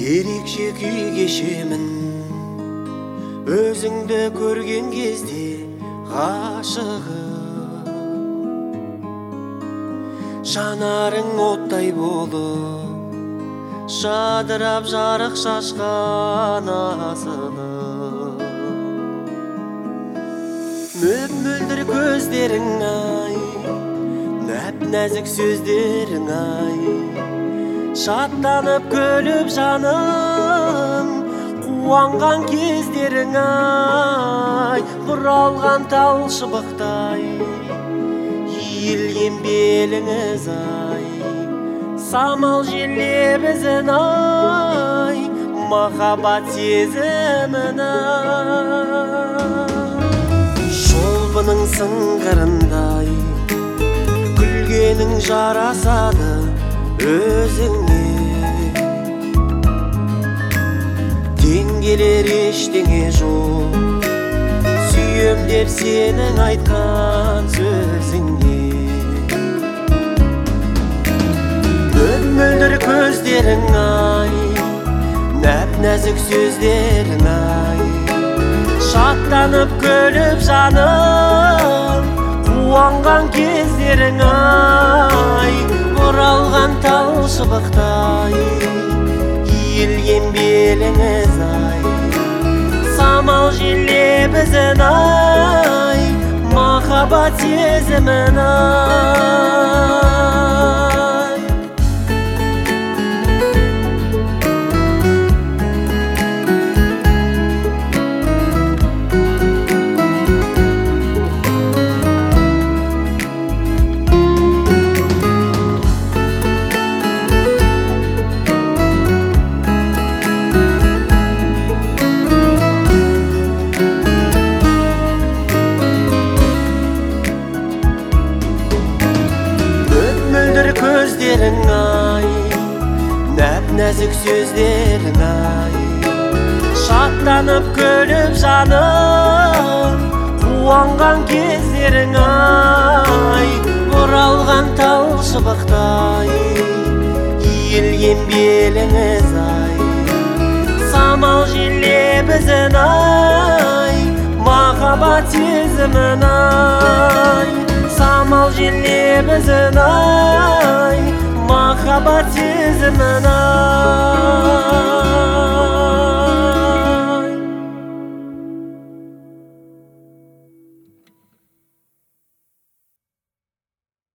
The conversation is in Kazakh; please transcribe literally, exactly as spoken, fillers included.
ерекше күй кешемін өзіңді көрген кезде ғашығым, жанарың оттай болып жадырап жарық шашқан асылым. Мөп-мөлдір көздерің ай, нәп-нәзік сөздерің ай, шаттанып күліп жаным қуанған кездерің ай, бұралған тал шыбықтай иілген беліңіз ай, самал жел лебізін ай, махаббат сезімін ай. Шолпының сыңғырындай күлгенің жарасады өзіңе, тең келер ештеңе жоқ сүйем деп сенің айтқан сөзіңе. Мөп-мөлдір көздерің ай, нәп-нәзік сөздерің ай, шаттанып күліп жаным қуанған кездерің ай, бұралған тал шыбықтай иілген беліңіз ай, самал жел лебізін ай, махаббат сезімін ай. Көздерің ай, нәп-нәзік сөздерің ай, шаттанып күліп жаным қуанған кездерің ай, бұралған тал шыбықтай иілген беліңіз ай, самал жел лебізін ай, махаббат сезімін ай, самал жел лебізін ай, махаббат сезімін ай.